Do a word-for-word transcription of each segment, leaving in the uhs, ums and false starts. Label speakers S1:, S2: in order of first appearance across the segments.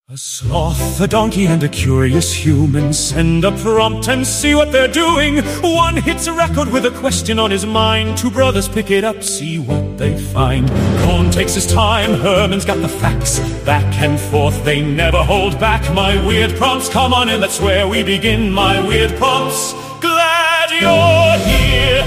S1: A sloth, a donkey, and a curious human send a prompt and see what they're doing. One hits a record with a question on his mind. Two brothers pick it up, see what they find. Cohn takes his time, Herman's got the facts. Back and forth, they never hold back. My weird prompts, come on in, that's where we begin. My weird prompts, glad you're here.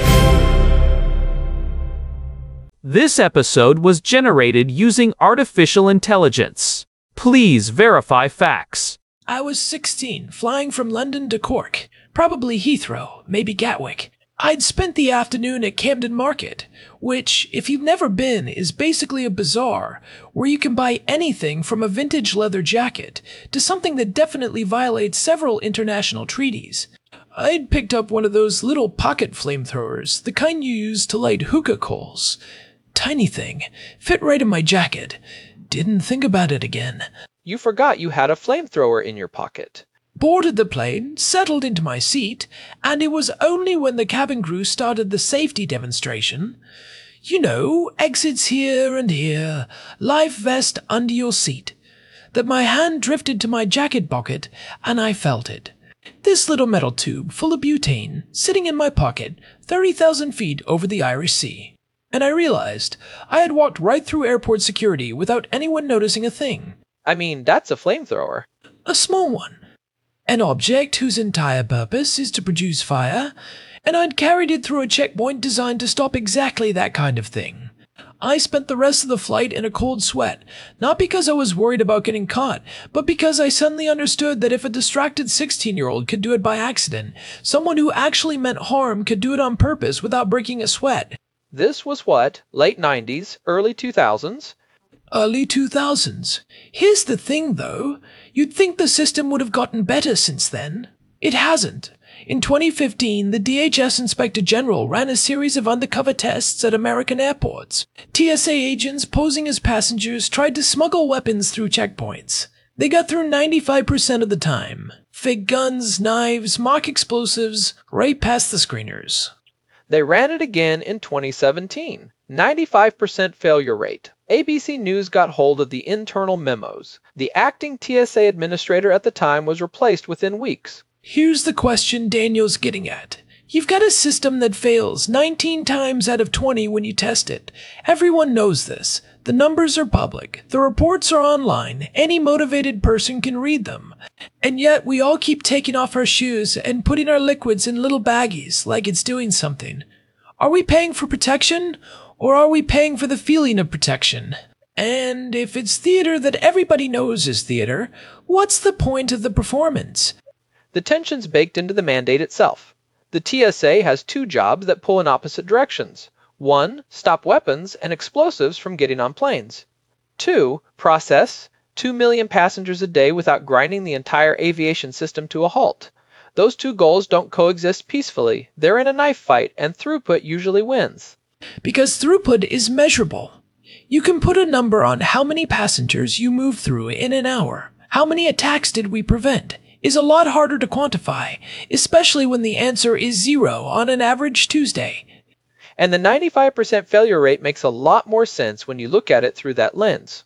S2: This episode was generated using artificial intelligence. Please verify facts.
S3: I was sixteen, flying from London to Cork, probably Heathrow, maybe Gatwick. I'd spent the afternoon at Camden Market, which, if you've never been, is basically a bazaar where you can buy anything from a vintage leather jacket to something that definitely violates several international treaties. I'd picked up one of those little pocket flamethrowers, the kind you use to light hookah coals. Tiny thing, fit right in my jacket. Didn't think about it again.
S4: You forgot you had a flamethrower in your pocket.
S3: Boarded the plane, settled into my seat, and it was only when the cabin crew started the safety demonstration, you know, exits here and here, life vest under your seat, that my hand drifted to my jacket pocket and I felt it. This little metal tube full of butane sitting in my pocket thirty thousand feet over the Irish Sea. And I realized I had walked right through airport security without anyone noticing a thing.
S4: I mean, that's a flamethrower.
S3: A small one. An object whose entire purpose is to produce fire, and I'd carried it through a checkpoint designed to stop exactly that kind of thing. I spent the rest of the flight in a cold sweat, not because I was worried about getting caught, but because I suddenly understood that if a distracted sixteen-year-old could do it by accident, someone who actually meant harm could do it on purpose without breaking a sweat.
S4: This was what, late nineties, early two thousands?
S3: Early two thousands. Here's the thing, though. You'd think the system would have gotten better since then. It hasn't. In twenty fifteen, the D H S Inspector General ran a series of undercover tests at American airports. T S A agents posing as passengers tried to smuggle weapons through checkpoints. They got through ninety-five percent of the time. Fake guns, knives, mock explosives, right past the screeners.
S4: They ran it again in twenty seventeen. ninety-five percent failure rate. A B C News got hold of the internal memos. The acting T S A administrator at the time was replaced within weeks.
S3: Here's the question Daniel's getting at. You've got a system that fails nineteen times out of twenty when you test it. Everyone knows this. The numbers are public. The reports are online. Any motivated person can read them. And yet we all keep taking off our shoes and putting our liquids in little baggies like it's doing something. Are we paying for protection, or are we paying for the feeling of protection? And if it's theater that everybody knows is theater, what's the point of the performance?
S4: The tension's baked into the mandate itself. The T S A has two jobs that pull in opposite directions. One, stop weapons and explosives from getting on planes. Two, process two million passengers a day without grinding the entire aviation system to a halt. Those two goals don't coexist peacefully. They're in a knife fight, and throughput usually wins.
S3: Because throughput is measurable. You can put a number on how many passengers you move through in an hour. How many attacks did we prevent? Is a lot harder to quantify, especially when the answer is zero on an average Tuesday.
S4: And the ninety-five percent failure rate makes a lot more sense when you look at it through that lens.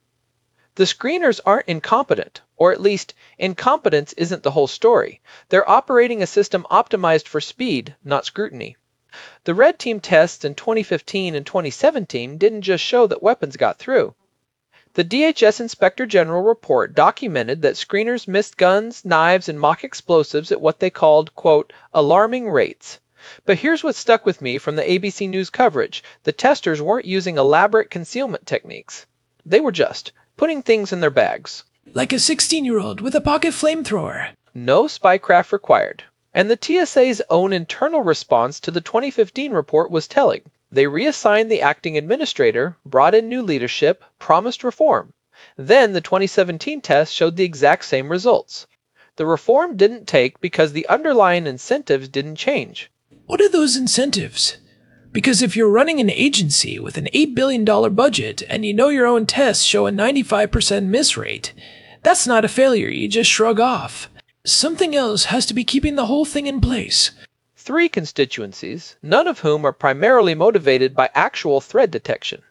S4: The screeners aren't incompetent, or at least, incompetence isn't the whole story. They're operating a system optimized for speed, not scrutiny. The Red Team tests in twenty fifteen and twenty seventeen didn't just show that weapons got through. The D H S Inspector General report documented that screeners missed guns, knives, and mock explosives at what they called, quote, alarming rates. But here's what stuck with me from the A B C News coverage. The testers weren't using elaborate concealment techniques. They were just putting things in their bags.
S3: Like a sixteen-year-old with a pocket flamethrower.
S4: No spycraft required. And the T S A's own internal response to the twenty fifteen report was telling. They reassigned the acting administrator, brought in new leadership, promised reform. Then the twenty seventeen test showed the exact same results. The reform didn't take because the underlying incentives didn't change.
S3: What are those incentives? Because if you're running an agency with an eight billion dollars budget and you know your own tests show a ninety-five percent miss rate, that's not a failure you just shrug off. Something else has to be keeping the whole thing in place.
S4: Three constituencies, none of whom are primarily motivated by actual threat detection.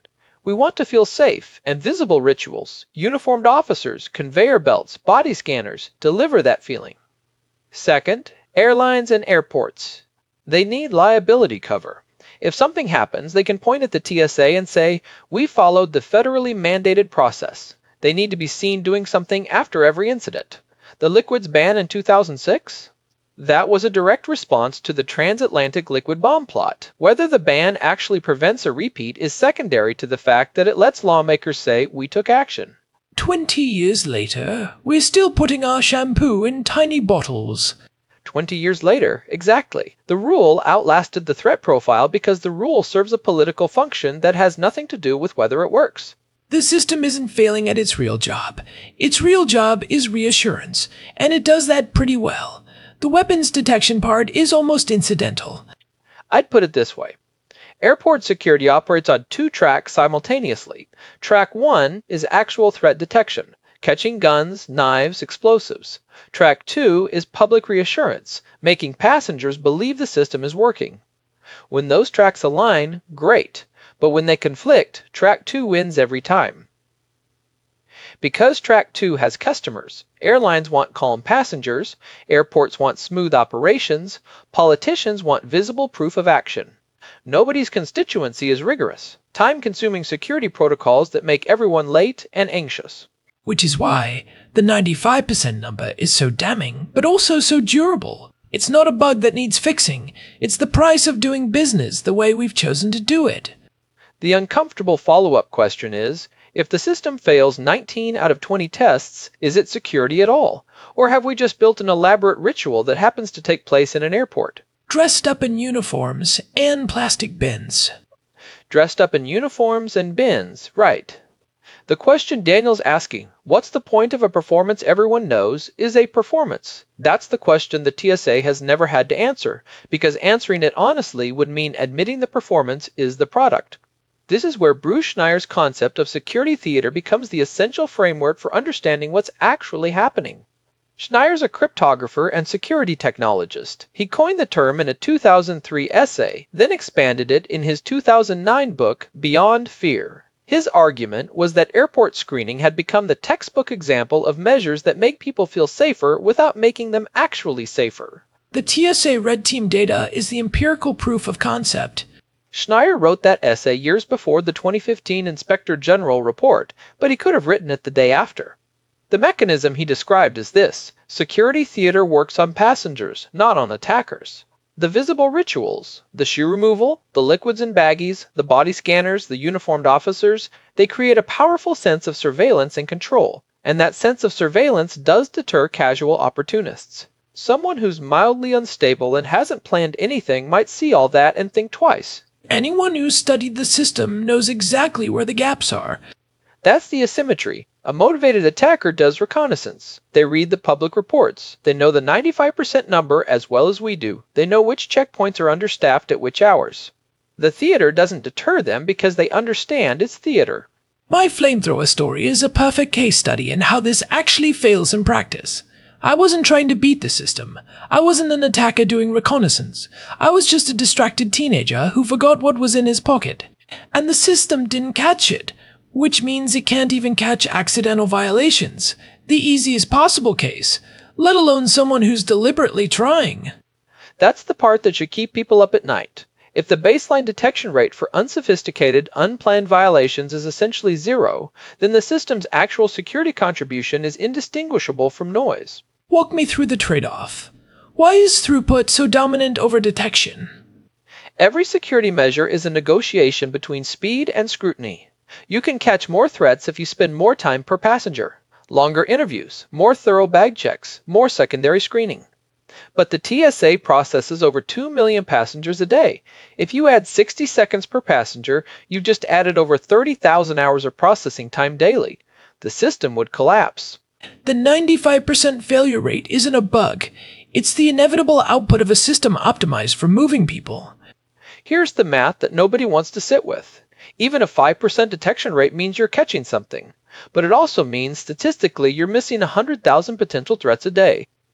S4: We want to feel safe, and visible rituals, uniformed officers, conveyor belts, body scanners deliver that feeling. Second, airlines and airports. They need liability cover. If something happens, they can point at the T S A and say, "We followed the federally mandated process." They need to be seen doing something after every incident. The liquids ban in two thousand six? That was a direct response to the transatlantic liquid bomb plot. Whether the ban actually prevents a repeat is secondary to the fact that it lets lawmakers say, "We took action."
S3: Twenty years later, we're still putting our shampoo in tiny bottles.
S4: Twenty years later, exactly. The rule outlasted the threat profile because the rule serves a political function that has nothing to do with whether it works.
S3: The system isn't failing at its real job. Its real job is reassurance, and it does that pretty well. The weapons detection part is almost incidental.
S4: I'd put it this way. Airport security operates on two tracks simultaneously. Track one is actual threat detection, catching guns, knives, explosives. Track two is public reassurance, making passengers believe the system is working. When those tracks align, great, but when they conflict, track two wins every time. Because Track two has customers, airlines want calm passengers, airports want smooth operations, politicians want visible proof of action. Nobody's constituency is rigorous, time-consuming security protocols that make everyone late and anxious.
S3: Which is why the ninety-five percent number is so damning, but also so durable. It's not a bug that needs fixing. It's the price of doing business the way we've chosen to do it.
S4: The uncomfortable follow-up question is, if the system fails nineteen out of twenty tests, is it security at all? Or have we just built an elaborate ritual that happens to take place in an airport?
S3: Dressed up in uniforms and plastic bins.
S4: Dressed up in uniforms and bins, right. The question Daniel's asking, what's the point of a performance everyone knows, is a performance. That's the question the T S A has never had to answer, because answering it honestly would mean admitting the performance is the product. This is where Bruce Schneier's concept of security theater becomes the essential framework for understanding what's actually happening. Schneier's a cryptographer and security technologist. He coined the term in a two thousand three essay, then expanded it in his two thousand nine book, Beyond Fear. His argument was that airport screening had become the textbook example of measures that make people feel safer without making them actually safer.
S3: The T S A Red Team data is the empirical proof of concept.
S4: Schneier wrote that essay years before the twenty fifteen Inspector General report, but he could have written it the day after. The mechanism he described is this: security theater works on passengers, not on attackers. The visible rituals, the shoe removal, the liquids and baggies, the body scanners, the uniformed officers, they create a powerful sense of surveillance and control, and that sense of surveillance does deter casual opportunists. Someone who's mildly unstable and hasn't planned anything might see all that and think twice.
S3: Anyone who's studied the system knows exactly where the gaps are.
S4: That's the asymmetry. A motivated attacker does reconnaissance. They read the public reports. They know the ninety-five percent number as well as we do. They know which checkpoints are understaffed at which hours. The theater doesn't deter them because they understand it's theater.
S3: My flamethrower story is a perfect case study in how this actually fails in practice. I wasn't trying to beat the system. I wasn't an attacker doing reconnaissance. I was just a distracted teenager who forgot what was in his pocket. And the system didn't catch it, which means it can't even catch accidental violations, the easiest possible case, let alone someone who's deliberately trying.
S4: That's the part that should keep people up at night. If the baseline detection rate for unsophisticated, unplanned violations is essentially zero, then the system's actual security contribution is indistinguishable from noise.
S3: Walk me through the trade-off. Why is throughput so dominant over detection?
S4: Every security measure is a negotiation between speed and scrutiny. You can catch more threats if you spend more time per passenger, longer interviews, more thorough bag checks, more secondary screening. But the T S A processes over two million passengers a day. If you add sixty seconds per passenger, you've just added over thirty thousand hours of processing time daily. The system would collapse.
S3: The ninety-five percent failure rate isn't a bug. It's the inevitable output of a system optimized for moving people.
S4: Here's the math that nobody wants to sit with. Even a five percent detection rate means you're catching something. But it also means statistically you're missing one hundred thousand potential threats a day.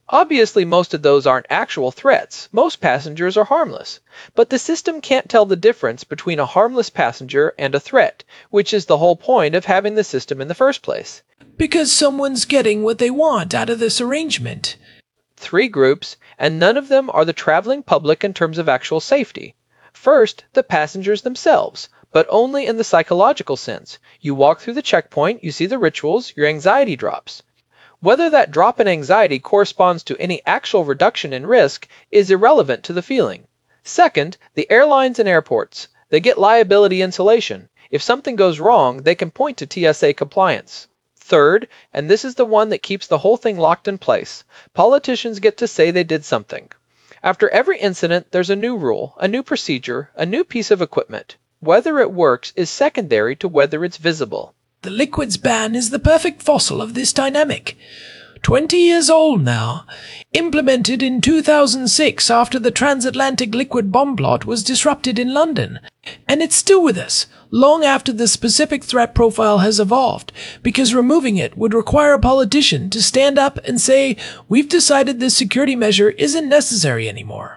S4: Obviously, most of those aren't actual threats. Most passengers are harmless. But the system can't tell the difference between a harmless passenger and a threat, which is the whole point of having the system in the first place.
S3: Because someone's getting what they want out of this arrangement.
S4: Three groups, and none of them are the traveling public in terms of actual safety. First, the passengers themselves, but only in the psychological sense. You walk through the checkpoint, you see the rituals, your anxiety drops. Whether that drop in anxiety corresponds to any actual reduction in risk is irrelevant to the feeling. Second, the airlines and airports. They get liability insulation. If something goes wrong, they can point to T S A compliance. Third, and this is the one that keeps the whole thing locked in place, politicians get to say they did something. After every incident, there's a new rule, a new procedure, a new piece of equipment. Whether it works is secondary to whether it's visible.
S3: The liquids ban is the perfect fossil of this dynamic. Twenty years old now. Implemented in two thousand six after the transatlantic liquid bomb plot was disrupted in London. And it's still with us, long after the specific threat profile has evolved, because removing it would require a politician to stand up and say, we've decided this security measure isn't necessary anymore.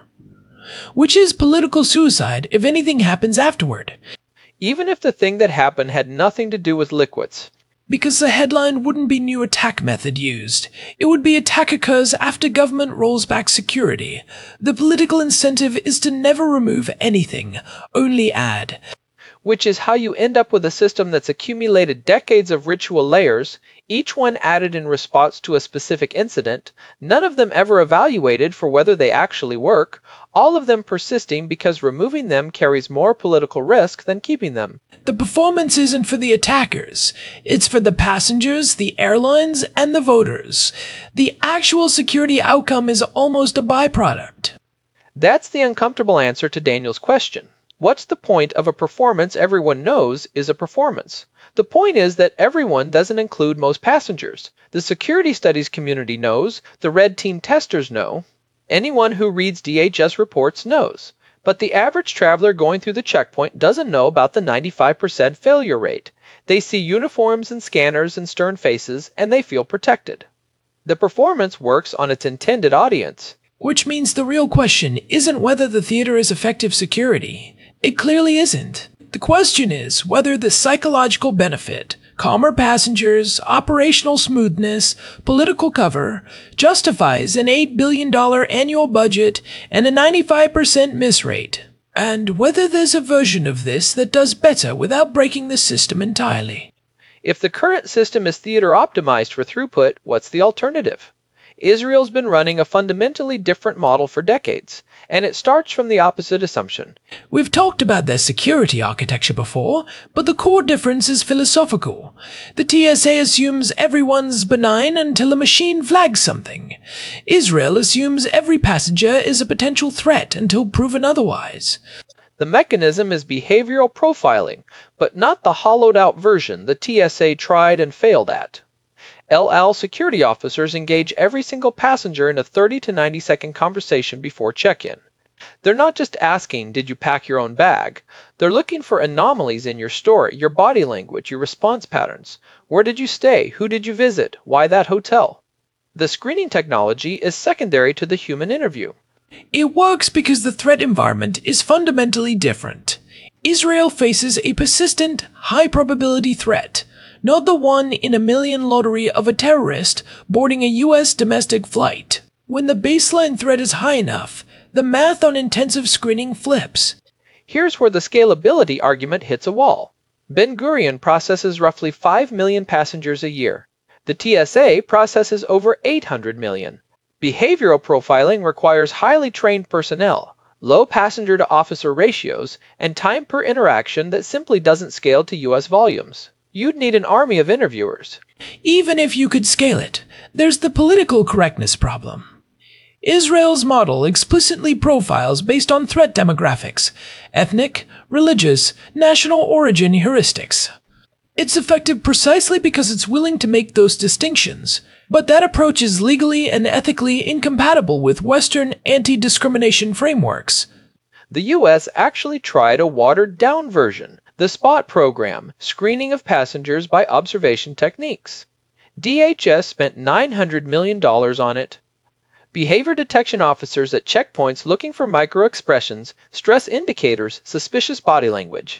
S3: Which is political suicide if anything happens afterward.
S4: Even if the thing that happened had nothing to do with liquids.
S3: Because the headline wouldn't be new attack method used. It would be attack occurs after government rolls back security. The political incentive is to never remove anything, only add.
S4: Which is how you end up with a system that's accumulated decades of ritual layers, each one added in response to a specific incident, none of them ever evaluated for whether they actually work, all of them persisting because removing them carries more political risk than keeping them.
S3: The performance isn't for the attackers. It's for the passengers, the airlines, and the voters. The actual security outcome is almost a byproduct.
S4: That's the uncomfortable answer to Daniel's question. What's the point of a performance everyone knows is a performance? The point is that everyone doesn't include most passengers. The security studies community knows, the red team testers know, anyone who reads D H S reports knows. But the average traveler going through the checkpoint doesn't know about the ninety-five percent failure rate. They see uniforms and scanners and stern faces, and they feel protected. The performance works on its intended audience.
S3: Which means the real question isn't whether the theater is effective security. It clearly isn't. The question is whether the psychological benefit, calmer passengers, operational smoothness, political cover, justifies an eight billion dollars annual budget and a ninety-five percent miss rate. And whether there's a version of this that does better without breaking the system entirely.
S4: If the current system is theater optimized for throughput, what's the alternative? Israel's been running a fundamentally different model for decades, and it starts from the opposite assumption.
S3: We've talked about their security architecture before, but the core difference is philosophical. The T S A assumes everyone's benign until a machine flags something. Israel assumes every passenger is a potential threat until proven otherwise.
S4: The mechanism is behavioral profiling, but not the hollowed-out version the T S A tried and failed at. El Al security officers engage every single passenger in a thirty to ninety second conversation before check-in. They're not just asking, did you pack your own bag? They're looking for anomalies in your story, your body language, your response patterns. Where did you stay? Who did you visit? Why that hotel? The screening technology is secondary to the human interview.
S3: It works because the threat environment is fundamentally different. Israel faces a persistent, high-probability threat. Not the one in a million lottery of a terrorist boarding a U S domestic flight. When the baseline threat is high enough, the math on intensive screening flips.
S4: Here's where the scalability argument hits a wall. Ben Gurion processes roughly five million passengers a year. The T S A processes over eight hundred million. Behavioral profiling requires highly trained personnel, low passenger-to-officer ratios, and time per interaction that simply doesn't scale to U S volumes. You'd need an army of interviewers.
S3: Even if you could scale it, there's the political correctness problem. Israel's model explicitly profiles based on threat demographics, ethnic, religious, national origin heuristics. It's effective precisely because it's willing to make those distinctions, but that approach is legally and ethically incompatible with Western anti-discrimination frameworks.
S4: The U S actually tried a watered-down version, the SPOT program, screening of passengers by observation techniques. D H S spent nine hundred million dollars on it. Behavior detection officers at checkpoints looking for microexpressions, stress indicators, suspicious body language.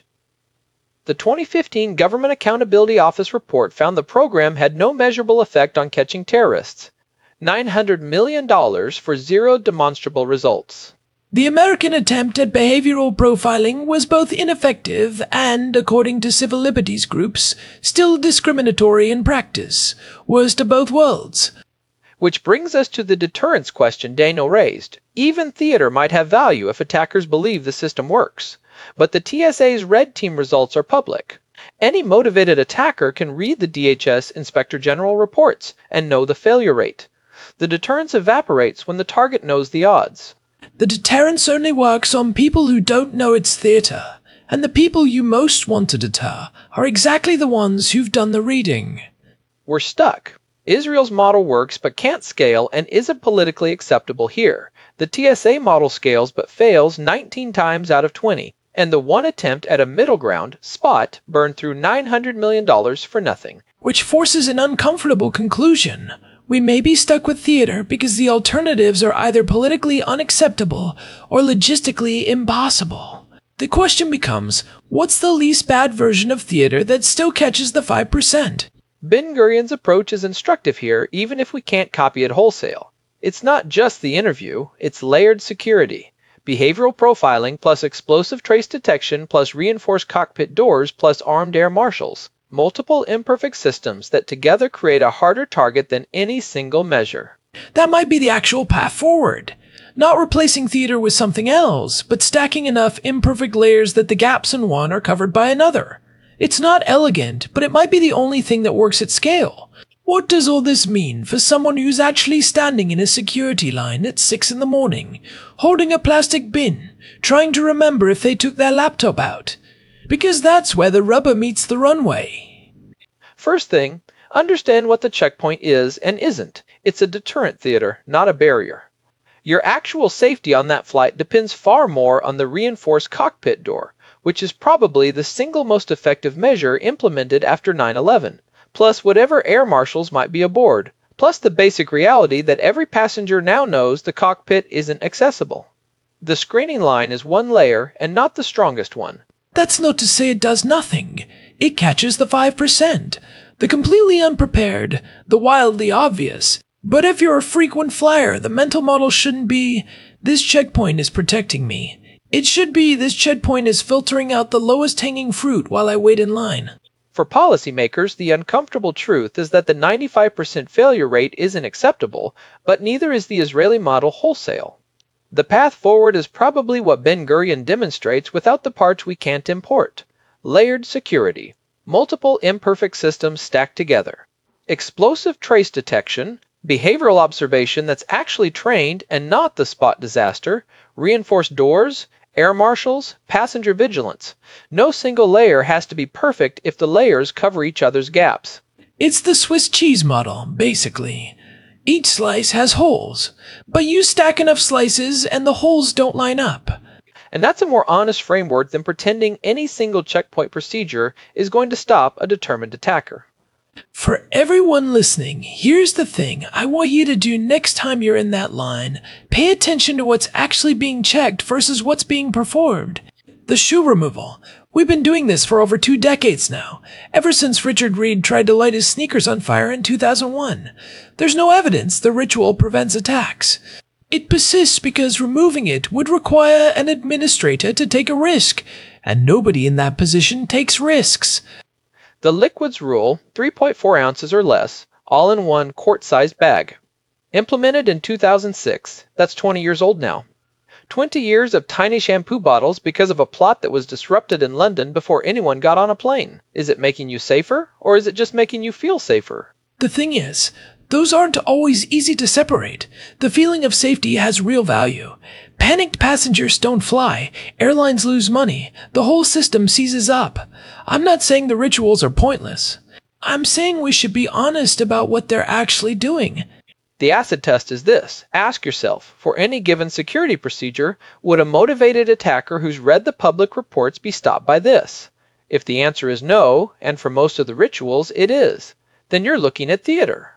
S4: The twenty fifteen Government Accountability Office report found the program had no measurable effect on catching terrorists. nine hundred million dollars for zero demonstrable results.
S3: The American attempt at behavioral profiling was both ineffective and, according to civil liberties groups, still discriminatory in practice. Worst of both worlds.
S4: Which brings us to the deterrence question Daniel raised. Even theater might have value if attackers believe the system works. But the T S A's Red Team results are public. Any motivated attacker can read the D H S Inspector General reports and know the failure rate. The deterrence evaporates when the target knows the odds.
S3: The deterrence only works on people who don't know it's theater, and the people you most want to deter are exactly the ones who've done the reading.
S4: We're stuck. Israel's model works but can't scale and isn't politically acceptable here. The T S A model scales but fails nineteen times out of twenty, and the one attempt at a middle ground, Spot, burned through nine hundred million dollars for nothing.
S3: Which forces an uncomfortable conclusion. We may be stuck with theater because the alternatives are either politically unacceptable or logistically impossible. The question becomes, what's the least bad version of theater that still catches the five percent?
S4: Ben-Gurion's approach is instructive here, even if we can't copy it wholesale. It's not just the interview, it's layered security. Behavioral profiling plus explosive trace detection plus reinforced cockpit doors plus armed air marshals. Multiple imperfect systems that together create a harder target than any single measure.
S3: That might be the actual path forward. Not replacing theater with something else, but stacking enough imperfect layers that the gaps in one are covered by another. It's not elegant, but it might be the only thing that works at scale. What does all this mean for someone who's actually standing in a security line at six in the morning, holding a plastic bin, trying to remember if they took their laptop out? Because that's where the rubber meets the runway.
S4: First thing, understand what the checkpoint is and isn't. It's a deterrent theater, not a barrier. Your actual safety on that flight depends far more on the reinforced cockpit door, which is probably the single most effective measure implemented after nine eleven, plus whatever air marshals might be aboard, plus the basic reality that every passenger now knows the cockpit isn't accessible. The screening line is one layer and not the strongest one.
S3: That's not to say it does nothing. It catches the five percent, the completely unprepared, the wildly obvious. But if you're a frequent flyer, the mental model shouldn't be, this checkpoint is protecting me. It should be, this checkpoint is filtering out the lowest hanging fruit while I wait in line.
S4: For policymakers, the uncomfortable truth is that the ninety-five percent failure rate isn't acceptable, but neither is the Israeli model wholesale. The path forward is probably what Ben-Gurion demonstrates without the parts we can't import. Layered security. Multiple imperfect systems stacked together. Explosive trace detection. Behavioral observation that's actually trained and not the Spot disaster. Reinforced doors. Air marshals. Passenger vigilance. No single layer has to be perfect if the layers cover each other's gaps.
S3: It's the Swiss cheese model, basically. Each slice has holes, but you stack enough slices and the holes don't line up.
S4: And that's a more honest framework than pretending any single checkpoint procedure is going to stop a determined attacker.
S3: For everyone listening, here's the thing I want you to do next time you're in that line. Pay attention to what's actually being checked versus what's being performed. The shoe removal. We've been doing this for over two decades now, ever since Richard Reed tried to light his sneakers on fire in two thousand one. There's no evidence the ritual prevents attacks. It persists because removing it would require an administrator to take a risk, and nobody in that position takes risks.
S4: The liquids rule, three point four ounces or less, all in one quart-sized bag. Implemented in two thousand six, that's twenty years old now. twenty years of tiny shampoo bottles because of a plot that was disrupted in London before anyone got on a plane. Is it making you safer, or is it just making you feel safer?
S3: The thing is, those aren't always easy to separate. The feeling of safety has real value. Panicked passengers don't fly, airlines lose money, the whole system seizes up. I'm not saying the rituals are pointless. I'm saying we should be honest about what they're actually doing.
S4: The acid test is this. Ask yourself, for any given security procedure, would a motivated attacker who's read the public reports be stopped by this? If the answer is no, and for most of the rituals it is, then you're looking at theater.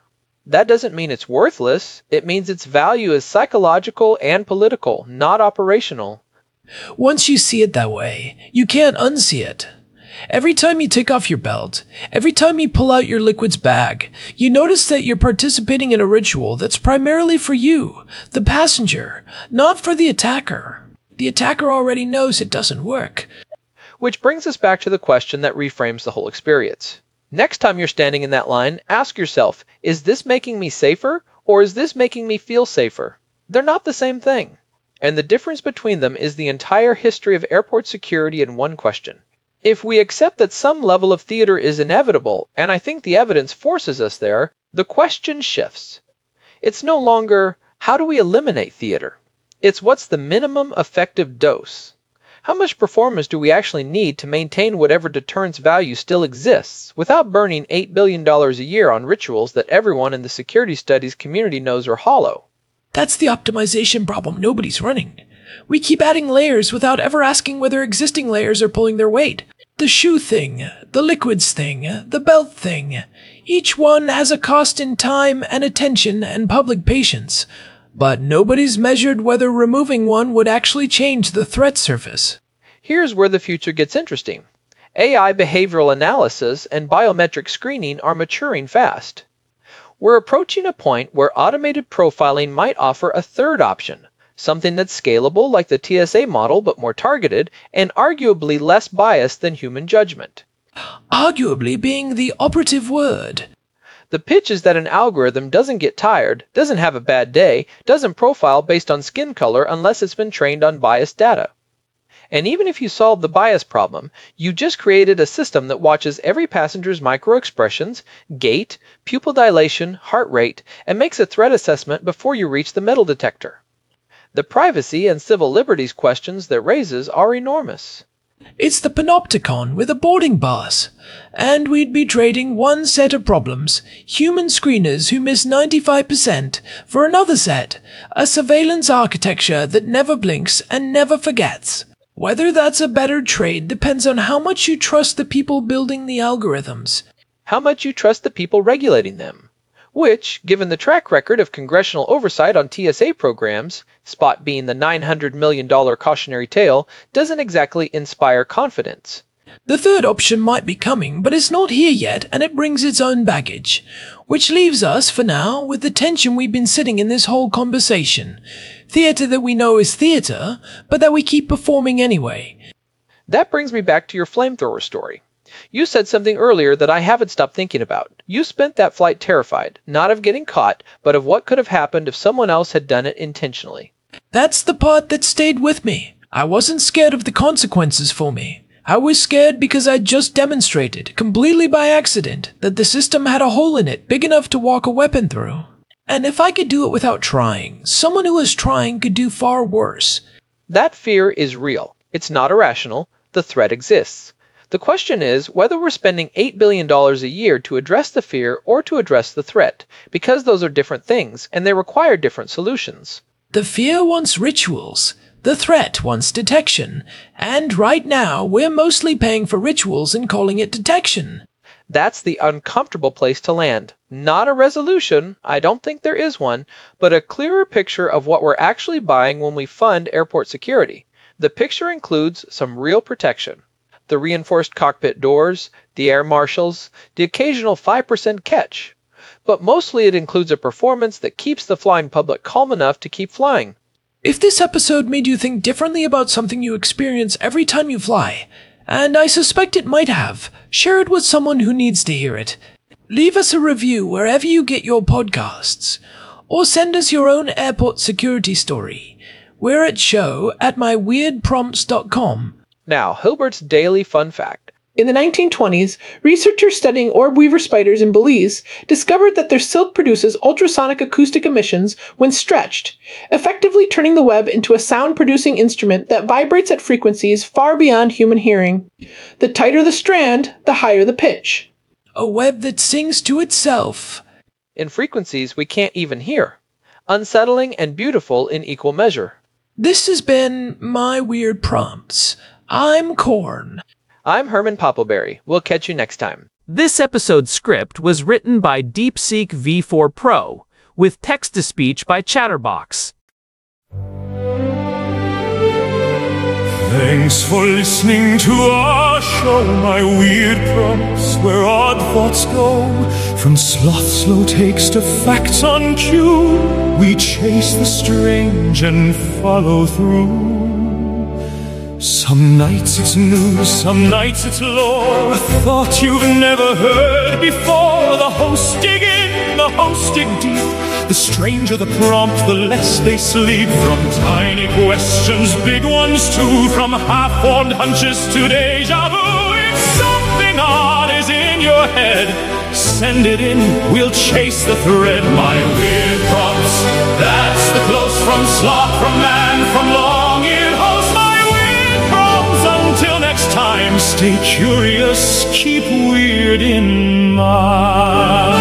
S4: That doesn't mean it's worthless. It means its value is psychological and political, not operational.
S3: Once you see it that way, you can't unsee it. Every time you take off your belt, every time you pull out your liquids bag, you notice that you're participating in a ritual that's primarily for you, the passenger, not for the attacker. The attacker already knows it doesn't work.
S4: Which brings us back to the question that reframes the whole experience. Next time you're standing in that line, ask yourself, is this making me safer, or is this making me feel safer? They're not the same thing. And the difference between them is the entire history of airport security in one question. If we accept that some level of theater is inevitable, and I think the evidence forces us there, the question shifts. It's no longer, how do we eliminate theater? It's what's the minimum effective dose? How much performance do we actually need to maintain whatever deterrence value still exists without burning eight billion dollars a year on rituals that everyone in the security studies community knows are hollow?
S3: That's the optimization problem nobody's running. We keep adding layers without ever asking whether existing layers are pulling their weight. The shoe thing, the liquids thing, the belt thing. Each one has a cost in time and attention and public patience. But nobody's measured whether removing one would actually change the threat surface.
S4: Here's where the future gets interesting. A I behavioral analysis and biometric screening are maturing fast. We're approaching a point where automated profiling might offer a third option, something that's scalable like the T S A model but more targeted and arguably less biased than human judgment.
S3: Arguably being the operative word.
S4: The pitch is that an algorithm doesn't get tired, doesn't have a bad day, doesn't profile based on skin color unless it's been trained on biased data. And even if you solve the bias problem, you just created a system that watches every passenger's microexpressions, gait, pupil dilation, heart rate, and makes a threat assessment before you reach the metal detector. The privacy and civil liberties questions that raises are enormous.
S3: It's the panopticon with a boarding pass. And we'd be trading one set of problems, human screeners who miss ninety-five percent, for another set, a surveillance architecture that never blinks and never forgets. Whether that's a better trade depends on how much you trust the people building the algorithms.
S4: How much you trust the people regulating them. Which, given the track record of congressional oversight on T S A programs, Spot being the nine hundred million dollars cautionary tale, doesn't exactly inspire confidence.
S3: The third option might be coming, but it's not here yet, and it brings its own baggage. Which leaves us, for now, with the tension we've been sitting in this whole conversation. Theater that we know is theater, but that we keep performing anyway.
S4: That brings me back to your flamethrower story. You said something earlier that I haven't stopped thinking about. You spent that flight terrified, not of getting caught, but of what could have happened if someone else had done it intentionally.
S3: That's the part that stayed with me. I wasn't scared of the consequences for me. I was scared because I'd just demonstrated, completely by accident, that the system had a hole in it big enough to walk a weapon through. And if I could do it without trying, someone who was trying could do far worse.
S4: That fear is real. It's not irrational. The threat exists. The question is whether we're spending eight billion dollars a year to address the fear or to address the threat, because those are different things and they require different solutions.
S3: The fear wants rituals. The threat wants detection. And right now, we're mostly paying for rituals and calling it detection.
S4: That's the uncomfortable place to land. Not a resolution, I don't think there is one, but a clearer picture of what we're actually buying when we fund airport security. The picture includes some real protection. The reinforced cockpit doors, the air marshals, the occasional five percent catch. But mostly it includes a performance that keeps the flying public calm enough to keep flying.
S3: If this episode made you think differently about something you experience every time you fly, and I suspect it might have, share it with someone who needs to hear it. Leave us a review wherever you get your podcasts, or send us your own airport security story. We're at show at my weird prompts dot com.
S4: Now, Hilbert's daily fun fact.
S5: In the nineteen twenties, researchers studying orb weaver spiders in Belize discovered that their silk produces ultrasonic acoustic emissions when stretched, effectively turning the web into a sound-producing instrument that vibrates at frequencies far beyond human hearing. The tighter the strand, the higher the pitch.
S3: A web that sings to itself.
S4: In frequencies we can't even hear. Unsettling and beautiful in equal measure.
S3: This has been My Weird Prompts. I'm Corn.
S4: I'm Herman Poppleberry. We'll catch you next time.
S2: This episode's script was written by DeepSeek V four Pro, with text-to-speech by Chatterbox.
S1: Thanks for listening to our show, my weird prompts, where odd thoughts go. From sloth slow takes to facts on cue, we chase the strange and follow through. Some nights it's news, some nights it's lore, a thought you've never heard before. The hosts dig in, the hosts dig deep. The stranger the prompt, the less they sleep. From tiny questions, big ones too. From half-formed hunches to deja vu. If something odd is in your head, send it in, we'll chase the thread. My weird prompts, that's the close from sloth, from man, from long-eared host. My weird prompts, until next time, stay curious, keep weird in mind.